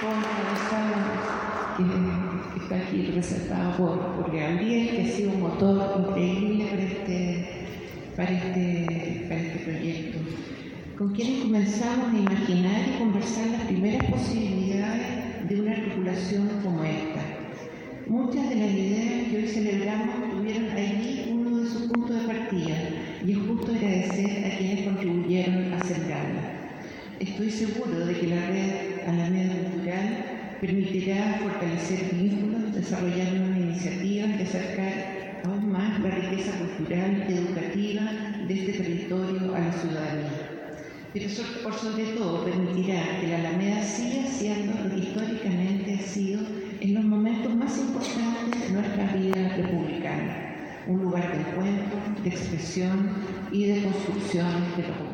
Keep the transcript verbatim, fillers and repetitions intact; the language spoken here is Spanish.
con Gonzalo, que está aquí representado por, por Gabriel, que ha sido un motor increíble para este, para este, para este proyecto, con quienes comenzamos a imaginar y conversar las primeras posibilidades de una articulación como esta. Muchas de las ideas que hoy celebramos tuvieron allí uno de sus puntos de partida, y es justo agradecer a quienes contribuyeron a sembrarla. Estoy seguro de que la red Alameda Cultural permitirá fortalecer vínculos, desarrollar nuevas iniciativas y acercar aún más la riqueza cultural y educativa de este territorio a la ciudadanía. Pero por sobre todo permitirá que la Alameda siga siendo lo que históricamente ha sido en los momentos más importantes de nuestra vida republicana, un lugar de encuentro, de expresión y de construcción de lo